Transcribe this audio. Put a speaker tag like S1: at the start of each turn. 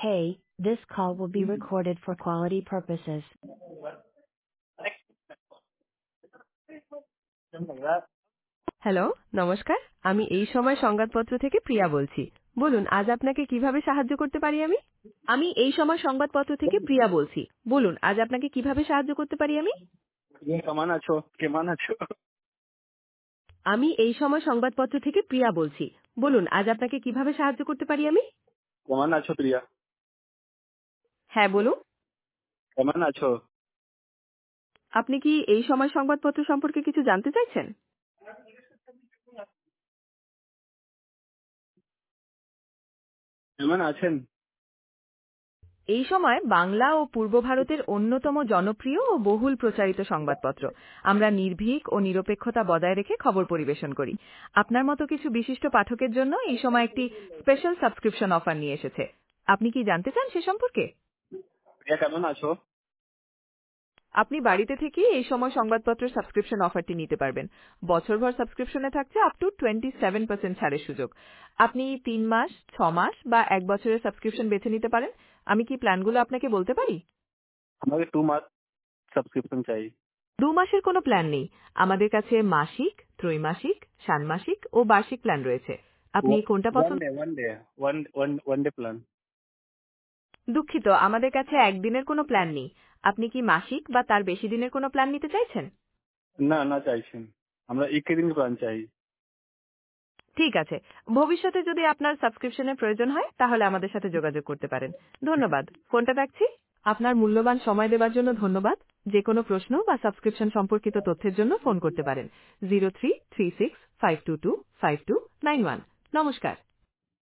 S1: Hey, this call will be recorded for quality purposes.
S2: Hello, নমস্কার। আমি এই সময় সংবাদপত্র থেকে প্রিয়া বলছি। বলুন আজ আপনাকে কিভাবে সাহায্য করতে পারি আমি? আমি এই সময় সংবাদপত্র থেকে প্রিয়া বলছি। বলুন আজ আপনাকে কিভাবে সাহায্য করতে পারি আমি?
S3: কেমন আছো? কেমন আছো?
S2: আমি এই সময় সংবাদপত্র থেকে প্রিয়া বলছি। বলুন আজ আপনাকে কিভাবে সাহায্য করতে পারি আমি?
S3: কেমন আছো প্রিয়া?
S2: হ্যাঁ বলুন।
S3: কেমন আছো?
S2: আপনি কি এই সময় সংবাদপত্র সম্পর্কে কিছু জানতে চাইছেন?
S3: কেমন আছেন?
S2: এই সময় বাংলা ও পূর্ব ভারতের অন্যতম জনপ্রিয় ও বহুল প্রচারিত সংবাদপত্র। আমরা নির্ভীক ও নিরপেক্ষতা বজায় রেখে খবর পরিবেশন করি। আপনার মতো কিছু বিশিষ্ট পাঠকের জন্য এই সময় একটি স্পেশাল সাবস্ক্রিপশন অফার নিয়ে এসেছে। আপনি কি জানতে চান সে সম্পর্কে?
S3: প্রিয়া কেমন আছো?
S2: আপনি বাড়িতে থেকেই এই সময় সংবাদপত্রের সাবস্ক্রিপশন অফারটি নিতে পারবেন। বছরভর সাবস্ক্রিপশনে থাকছে আপ টু 27% ছাড়ের সুযোগ। আপনি 3 মাস, 6 মাস বা 1 বছরের সাবস্ক্রিপশন বেছে নিতে পারেন। আমি কি প্ল্যানগুলো আপনাকে বলতে পারি?
S3: আমাকে 2 মাস সাবস্ক্রিপশন চাই।
S2: 2 মাসের কোনো প্ল্যান নেই। আমাদের কাছে মাসিক, ত্রৈমাসিক, ষান্মাসিক ও বার্ষিক প্ল্যান রয়েছে। আপনি কোনটা
S3: ওয়ান
S2: পছন্দ?
S3: Day one day plan.
S2: দুঃখিত, আমাদের কাছে একদিনের কোনো প্ল্যান নেই। আপনি কি মাসিক বা তার বেশি দিনের কোনো প্ল্যান নিতে চাইছেন?
S3: না না চাইছেন, আমরা একদিন প্ল্যান চাই।
S2: ঠিক আছে। ভবিষ্যতে যদি আপনার সাবস্ক্রিপশনের প্রয়োজন হয় তাহলে আমাদের সাথে যোগাযোগ করতে পারেন। ধন্যবাদ। ফোনটা রাখছি। আপনার মূল্যবান সময় দেওয়ার জন্য ধন্যবাদ। যে কোনো প্রশ্ন বা সাবস্ক্রিপশন সম্পর্কিত তথ্যের জন্য ফোন করতে পারেন 033652252291। নমস্কার।